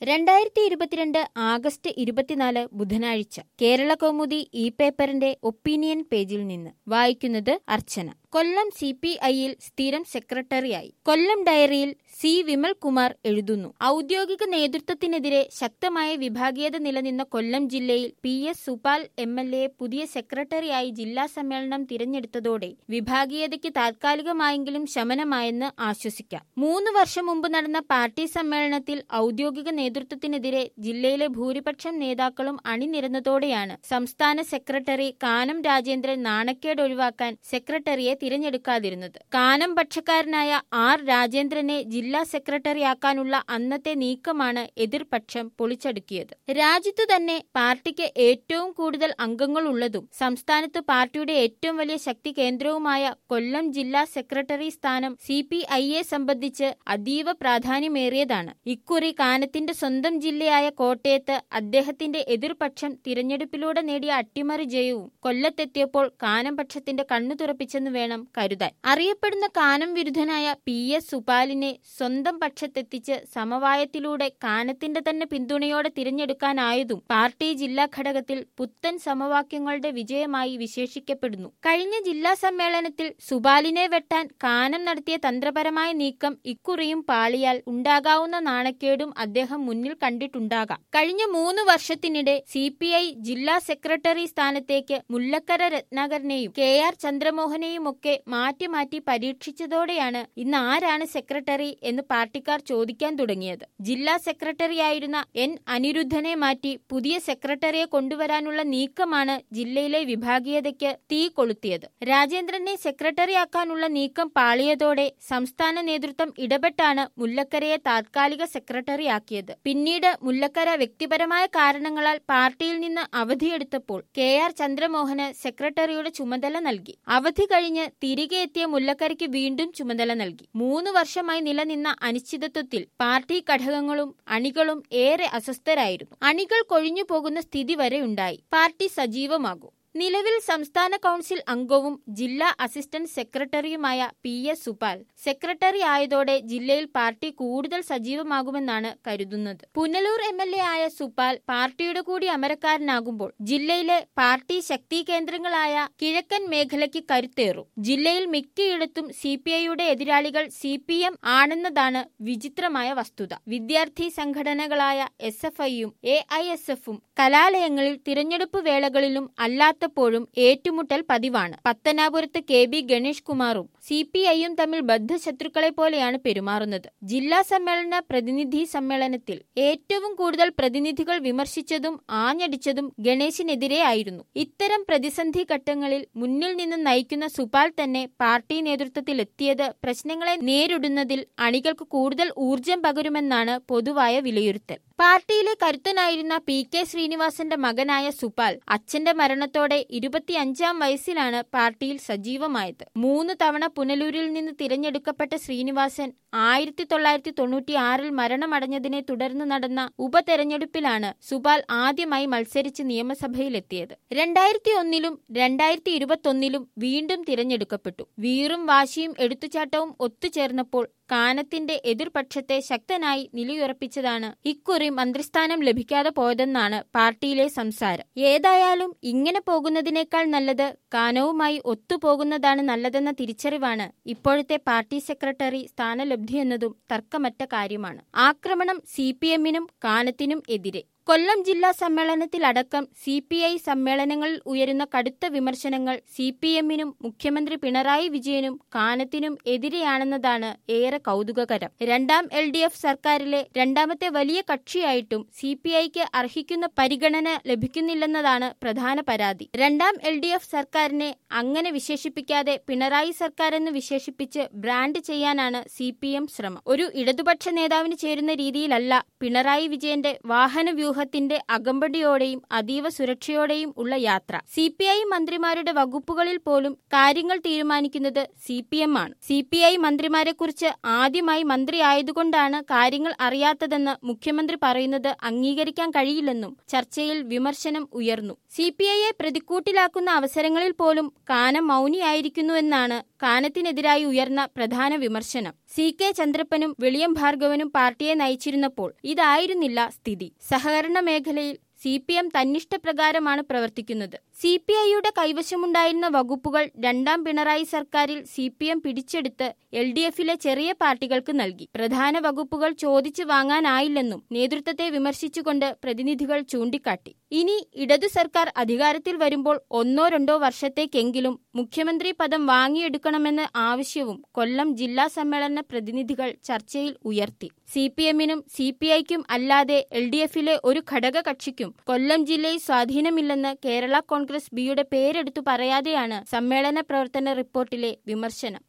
2022 August 24 ബുധനാഴ്ച കേരള കൗമുദി ഈ പേപ്പറിന്റെ ഒപ്പീനിയൻ പേജിൽ നിന്ന് വായിക്കുന്നത് അർച്ചന. കൊല്ലം CPIയിൽ സ്ഥിരം സെക്രട്ടറിയായി. കൊല്ലം ഡയറിയിൽ സി വിമൽകുമാർ എഴുതുന്നു. ഔദ്യോഗിക നേതൃത്വത്തിനെതിരെ ശക്തമായ വിഭാഗീയത നിലനിന്ന കൊല്ലം ജില്ലയിൽ PS സുപാൽ MLA പുതിയ സെക്രട്ടറിയായി ജില്ലാ സമ്മേളനം തിരഞ്ഞെടുത്തതോടെ വിഭാഗീയതയ്ക്ക് താൽക്കാലികമായെങ്കിലും ശമനമായെന്ന് ആശ്വസിക്കാം. 3 വർഷം മുമ്പ് നടന്ന പാർട്ടി സമ്മേളനത്തിൽ ഔദ്യോഗിക നേതൃത്വത്തിനെതിരെ ജില്ലയിലെ ഭൂരിപക്ഷം നേതാക്കളും അണിനിരന്നതോടെയാണ് സംസ്ഥാന സെക്രട്ടറി കാനം രാജേന്ദ്രൻ നാണക്കേട് ഒഴിവാക്കാൻ സെക്രട്ടറിയെ തിരഞ്ഞെടുക്കാതിരുന്നത്. കാനം പക്ഷക്കാരനായ R രാജേന്ദ്രനെ ജില്ലാ സെക്രട്ടറിയാക്കാനുള്ള അന്നത്തെ നീക്കമാണ് എതിർപക്ഷം പൊളിച്ചടുക്കിയത്. രാജ്യത്തു തന്നെ പാർട്ടിക്ക് ഏറ്റവും കൂടുതൽ അംഗങ്ങളുള്ളതും സംസ്ഥാനത്ത് പാർട്ടിയുടെ ഏറ്റവും വലിയ ശക്തി കേന്ദ്രവുമായ കൊല്ലം ജില്ലാ സെക്രട്ടറി സ്ഥാനം CPIയെ സംബന്ധിച്ച് അതീവ പ്രാധാന്യമേറിയതാണ്. ഇക്കുറി കാനത്തിന്റെ സ്വന്തം ജില്ലയായ കോട്ടയത്ത് അദ്ദേഹത്തിന്റെ എതിർപക്ഷം തിരഞ്ഞെടുപ്പിലൂടെ നേടിയ അട്ടിമറി ജയവും കൊല്ലത്തെത്തിയപ്പോൾ കാനം പക്ഷത്തിന്റെ കണ്ണു തുറപ്പിച്ചെന്ന് വേണം കരുതാൻ. അറിയപ്പെടുന്ന കാനം വിരുദ്ധനായ PS സുപാലിനെ സ്വന്തം പക്ഷത്തെത്തിച്ച് സമവായത്തിലൂടെ കാനത്തിന്റെ തന്നെ പിന്തുണയോടെ തിരഞ്ഞെടുക്കാനായതും പാർട്ടി ജില്ലാ ഘടകത്തിൽ പുത്തൻ സമവാക്യങ്ങളുടെ വിജയമായി വിശേഷിക്കപ്പെടുന്നു. കഴിഞ്ഞ ജില്ലാ സമ്മേളനത്തിൽ സുപാലിനെ വെട്ടാൻ കാനം നടത്തിയ തന്ത്രപരമായ നീക്കം ഇക്കുറിയും പാളിയാൽ ഉണ്ടാകാവുന്ന നാണക്കേടും അദ്ദേഹം മുന്നിൽ കണ്ടിട്ടുണ്ടാകാം. കഴിഞ്ഞ 3 വർഷത്തിനിടെ CPI ജില്ലാ സെക്രട്ടറി സ്ഥാനത്തേക്ക് മുല്ലക്കര രത്നാകരനെയും KR ചന്ദ്രമോഹനെയും ഒക്കെ മാറ്റി മാറ്റി പരീക്ഷിച്ചതോടെയാണ് ഇന്ന് ആരാണ് സെക്രട്ടറി എന്ന് പാർട്ടിക്കാർ ചോദിക്കാൻ തുടങ്ങിയത്. ജില്ലാ സെക്രട്ടറിയായിരുന്ന N അനിരുദ്ധനെ മാറ്റി പുതിയ സെക്രട്ടറിയെ കൊണ്ടുവരാനുള്ള നീക്കമാണ് ജില്ലയിലെ വിഭാഗീയതയ്ക്ക് തീ കൊളുത്തിയത്. രാജേന്ദ്രനെ സെക്രട്ടറിയാക്കാനുള്ള നീക്കം പാളിയതോടെ സംസ്ഥാന നേതൃത്വം ഇടപെട്ടാണ് മുല്ലക്കരയെ താത്കാലിക സെക്രട്ടറിയാക്കിയത്. പിന്നീട് മുല്ലക്കര വ്യക്തിപരമായ കാരണങ്ങളാൽ പാർട്ടിയിൽ നിന്ന് അവധിയെടുത്തപ്പോൾ KR ചന്ദ്രമോഹന് സെക്രട്ടറിയുടെ ചുമതല നൽകി. അവധി കഴിഞ്ഞ് തിരികെ എത്തിയ മുല്ലക്കരയ്ക്ക് വീണ്ടും ചുമതല നൽകി. 3 വർഷമായി നിലനിന്ന അനിശ്ചിതത്വത്തിൽ പാർട്ടി ഘടകങ്ങളും അണികളും ഏറെ അസ്വസ്ഥരായിരുന്നു. അണികൾ കൊഴിഞ്ഞു പോകുന്ന സ്ഥിതി വരെ ഉണ്ടായി. പാർട്ടി സജീവമാകും. നിലവിൽ സംസ്ഥാന കൌൺസിൽ അംഗവും ജില്ലാ അസിസ്റ്റന്റ് സെക്രട്ടറിയുമായ PS സുപാൽ സെക്രട്ടറി ആയതോടെ ജില്ലയിൽ പാർട്ടി കൂടുതൽ സജീവമാകുമെന്നാണ് കരുതുന്നത്. പുനലൂർ MLA ആയ സുപാൽ പാർട്ടിയുടെ കൂടി അമരക്കാരനാകുമ്പോൾ ജില്ലയിലെ പാർട്ടി ശക്തി കേന്ദ്രങ്ങളായ കിഴക്കൻ മേഖലയ്ക്ക് കരുത്തേറും. ജില്ലയിൽ മിക്കയിടത്തും CPIയുടെ എതിരാളികൾ CPM ആണെന്നതാണ് വിചിത്രമായ വസ്തുത. വിദ്യാർത്ഥി സംഘടനകളായ SFIയും AISFും കലാലയങ്ങളിൽ തിരഞ്ഞെടുപ്പ് വേളകളിലും പ്പോഴും ഏറ്റുമുട്ടൽ പതിവാണ്. പത്തനാപുരത്ത് KB ഗണേഷ് കുമാറും CPIയും തമ്മിൽ ബദ്ധശത്രുക്കളെ പോലെയാണ് പെരുമാറുന്നത്. ജില്ലാ സമ്മേളന പ്രതിനിധി സമ്മേളനത്തിൽ ഏറ്റവും കൂടുതൽ പ്രതിനിധികൾ വിമർശിച്ചതും ആഞ്ഞടിച്ചതും ഗണേശിനെതിരെ ആയിരുന്നു. ഇത്തരം പ്രതിസന്ധി ഘട്ടങ്ങളിൽ മുന്നിൽ നിന്ന് നയിക്കുന്ന സുപാൽ തന്നെ പാർട്ടി നേതൃത്വത്തിൽ എത്തിയത് പ്രശ്നങ്ങളെ നേരിടുന്നതിൽ അണികൾക്ക് കൂടുതൽ ഊർജം പകരുമെന്നാണ് പൊതുവായ വിലയിരുത്തൽ. പാർട്ടിയിലെ കരുത്തനായിരുന്ന PK ശ്രീനിവാസന്റെ മകനായ സുപാൽ അച്ഛന്റെ മരണത്തോടെ 25-ാം വയസ്സിലാണ് പാർട്ടിയിൽ സജീവമായത്. 3 തവണ പുനലൂരിൽ നിന്ന് തിരഞ്ഞെടുക്കപ്പെട്ട ശ്രീനിവാസൻ 1996-ൽ മരണമടഞ്ഞതിനെ തുടർന്ന് നടന്ന ഉപതെരഞ്ഞെടുപ്പിലാണ് സുപാൽ ആദ്യമായി മത്സരിച്ച് നിയമസഭയിലെത്തിയത്. 2001-ലും 2021-ലും വീണ്ടും തിരഞ്ഞെടുക്കപ്പെട്ടു. വീറും വാശിയും എടുത്തുചാട്ടവും ഒത്തുചേർന്നപ്പോൾ കാനത്തിന്റെ എതിർപക്ഷത്തെ ശക്തനായി നിലയുറപ്പിച്ചതാണ് ഇക്കുറി മന്ത്രിസ്ഥാനം ലഭിക്കാതെ പോയതെന്നാണ് പാർട്ടിയിലെ സംസാരം. ഏതായാലും ഇങ്ങനെ പോകുന്നതിനേക്കാൾ നല്ലത് കാനവുമായി ഒത്തുപോകുന്നതാണ് നല്ലതെന്ന തിരിച്ചറിവാണ് ഇപ്പോഴത്തെ പാർട്ടി സെക്രട്ടറി സ്ഥാനലബ്ധിയെന്നതും തർക്കമറ്റ കാര്യമാണ്. ആക്രമണം CPMനും കാനത്തിനും എതിരെ. കൊല്ലം ജില്ലാ സമ്മേളനത്തിലടക്കം CPI സമ്മേളനങ്ങളിൽ ഉയരുന്ന കടുത്ത വിമർശനങ്ങൾ CPMനും മുഖ്യമന്ത്രി പിണറായി വിജയനും കാനത്തിനും എതിരെയാണെന്നതാണ് ഏറെ കൗതുകകരം. 2ാം LDF സർക്കാരിലെ രണ്ടാമത്തെ വലിയ കക്ഷിയായിട്ടും CPIക്ക് അർഹിക്കുന്ന പരിഗണന ലഭിക്കുന്നില്ലെന്നതാണ് പ്രധാന പരാതി. 2ാം LDF സർക്കാരിനെ അങ്ങനെ വിശേഷിപ്പിക്കാതെ പിണറായി സർക്കാരെന്ന് വിശേഷിപ്പിച്ച് ബ്രാൻഡ് ചെയ്യാനാണ് CPM ശ്രമം. ഒരു ഇടതുപക്ഷ നേതാവിന് ചേരുന്ന രീതിയിലല്ല പിണറായി വിജയന്റെ വാഹനവ്യൂഹത്തിന്റെ അകമ്പടിയോടെയും അതീവ സുരക്ഷയോടെയും ഉള്ള യാത്ര. CPI മന്ത്രിമാരുടെ വകുപ്പുകളിൽ പോലും കാര്യങ്ങൾ തീരുമാനിക്കുന്നത് CPM ആണ്. CPI മന്ത്രിമാരെക്കുറിച്ച് ആദ്യമായി മന്ത്രിയായതുകൊണ്ടാണ് കാര്യങ്ങൾ അറിയാത്തതെന്ന് മുഖ്യമന്ത്രി പറയുന്നത് അംഗീകരിക്കാൻ കഴിയില്ലെന്നും ചർച്ചയിൽ വിമർശനം ഉയർന്നു. CPIയെ പ്രതിക്കൂട്ടിലാക്കുന്ന അവസരങ്ങളിൽ പോലും കാനം മൗനിയായിരിക്കുന്നുവെന്നാണ് കാനത്തിനെതിരായി ഉയർന്ന പ്രധാന വിമർശനം. CK ചന്ദ്രപ്പനും വെളിയം ഭാർഗവനും പാർട്ടിയെ നയിച്ചിരുന്നപ്പോൾ ഇതായിരുന്നില്ല സ്ഥിതി. സഹകരണ മേഖലയിൽ CPM തന്നിഷ്ടപ്രകാരമാണ് പ്രവർത്തിക്കുന്നത്. CPIയുടെ കൈവശമുണ്ടായിരുന്ന വകുപ്പുകൾ രണ്ടാം പിണറായി സർക്കാരിൽ CPM പിടിച്ചെടുത്ത് LDFിലെ ചെറിയ പാർട്ടികൾക്ക് നൽകി. പ്രധാന വകുപ്പുകൾ ചോദിച്ചു വാങ്ങാനായില്ലെന്നും നേതൃത്വത്തെ വിമർശിച്ചുകൊണ്ട് പ്രതിനിധികൾ ചൂണ്ടിക്കാട്ടി. ഇനി ഇടതു സർക്കാർ അധികാരത്തിൽ വരുമ്പോൾ 1-2 വർഷത്തേക്കെങ്കിലും മുഖ്യമന്ത്രി പദം വാങ്ങിയെടുക്കണമെന്ന ആവശ്യവും കൊല്ലം ജില്ലാ സമ്മേളന പ്രതിനിധികൾ ചർച്ചയിൽ ഉയർത്തി. CPMനും CPIക്കും അല്ലാതെ LDFിലെ ഒരു ഘടക കക്ഷിക്കും കൊല്ലം ജില്ലയിൽ സ്വാധീനമില്ലെന്ന് കേരള കോൺഗ്രസ് ബിയുടെ പേരെടുത്തു പറയാതെയാണ് സമ്മേളന പ്രവർത്തന റിപ്പോർട്ടിലെ വിമർശനം.